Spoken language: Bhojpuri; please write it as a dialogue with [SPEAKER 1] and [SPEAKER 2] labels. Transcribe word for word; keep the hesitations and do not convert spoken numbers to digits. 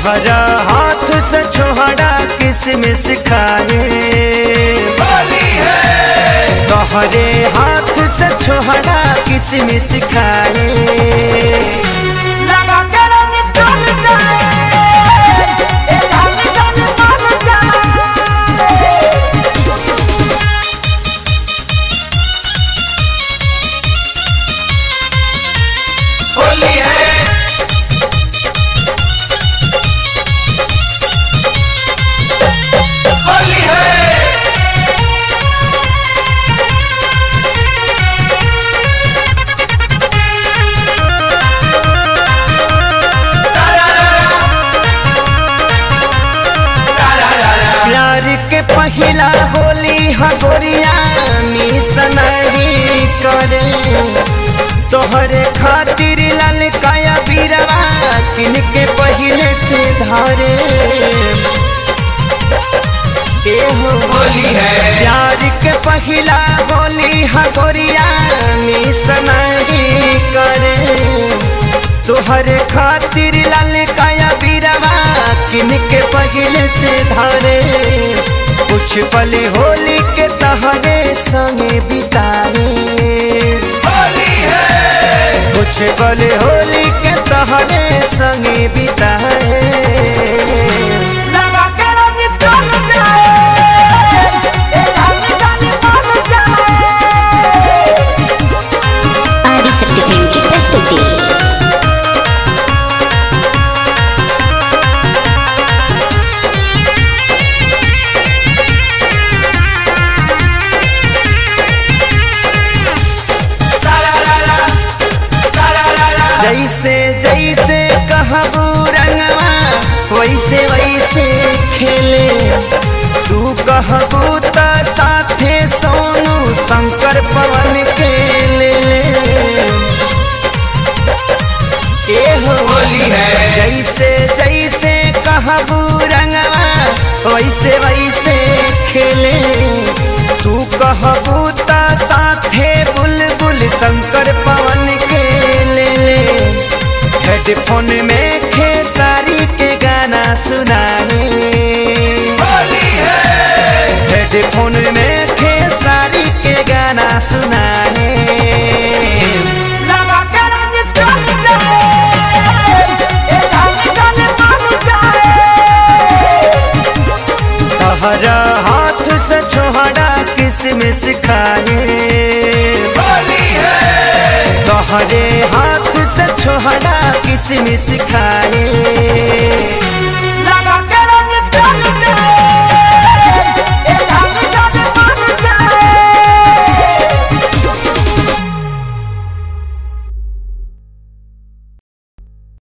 [SPEAKER 1] तोहरा हाथ से छोहड़ा किसमिस खाए तोहरे हाथ से छोहड़ा किसमिस खाए
[SPEAKER 2] लगा के रंग चल जाए ए जान जान मान जाए
[SPEAKER 1] होली है होली है प्यार के पहिला होली हगोरिया मिसनही करे तोहरे खातिर लाल काया बीरवा किनके पहिले से धारे एहो होली है प्यार के पहिला होली हगोरिया मिसनही करे तोहरे खातिर लाल काया बीरवा किनके पहिले से धारे कुछ पल होली के तहरे संगे बिताए कुछ पल होली के तहरे संगे बिताए
[SPEAKER 2] लगा के रंग चल जाए ए जान जान मान जाए
[SPEAKER 3] आदिशक्ति फिल्म की प्रस्तुति।
[SPEAKER 1] जैसे जैसे कहबू रंगवा वैसे वैसे खेले तू कहबू त साथे सोनू शंकर पवन के ले एहो होली है जैसे जैसे कहबू रंगवा वैसे वैसे खेले तू कहबू त साथे बुलबुल शंकर पवन के ले हेडफोन में खेसारी के गाना सुनाए हेडफोन में खेसारी के गाना सुनाए
[SPEAKER 2] लगा के रंग चल जाए ए जान जान मान जाए
[SPEAKER 1] तोहरा हाथ से छोहड़ा किसमिस खाए तोहरे हाथ से छोहड़ा किसमिस खाए